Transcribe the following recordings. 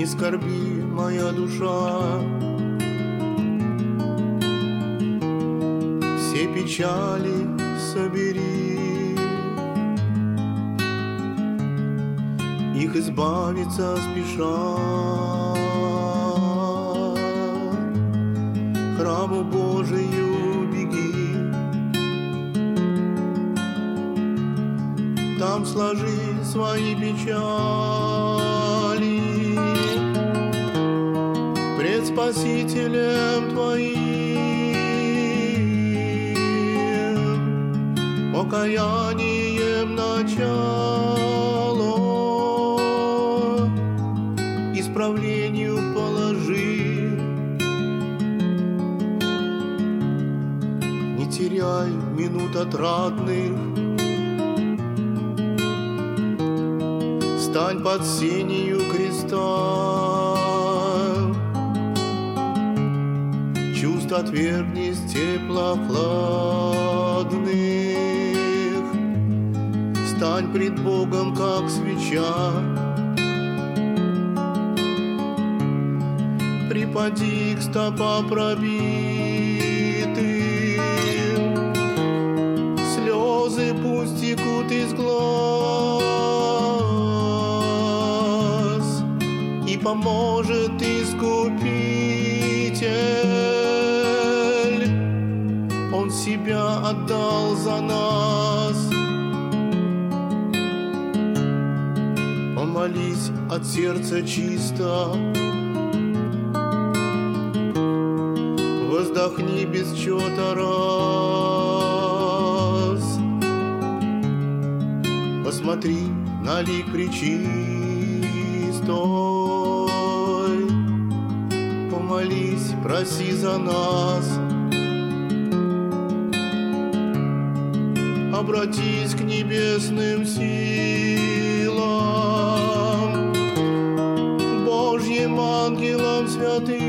скорби, моя душа, все печали собери, их избавиться спеша. К храму Божию беги, там сложи свои печали пред Спасителем твоим, покаянием начало, исправлению положи. Не теряй минут отрадных, стань под сенью креста, чувств отвергни с теплохладных, стань пред Богом, как свеча, припади к стопам пробитым, слезы пусть текут из глаз, и поможет Искупитель, Он себя отдал за нас. Помолись от сердца чисто, воздохни без счета раз, посмотри на лик пречистой, помолись, проси за нас, обратись к небесным силам, Божьим ангелам святым,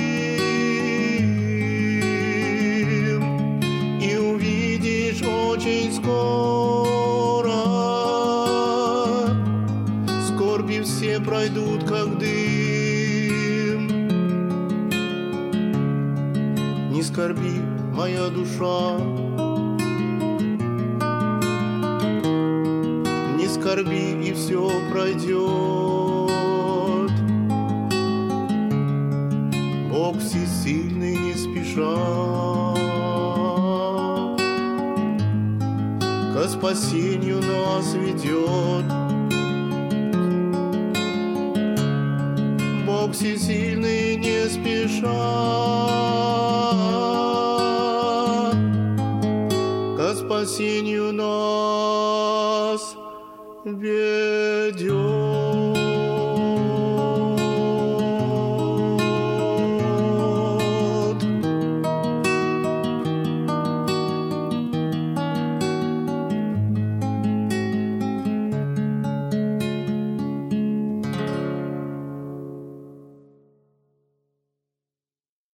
и увидишь очень скоро скорби все пройдут, как дым. Не скорби, моя душа, не скорби, и все пройдет. Бог всесильный не спеша ко спасению нас ведет. Бог всесильный не спеша ко спасению нас ведет.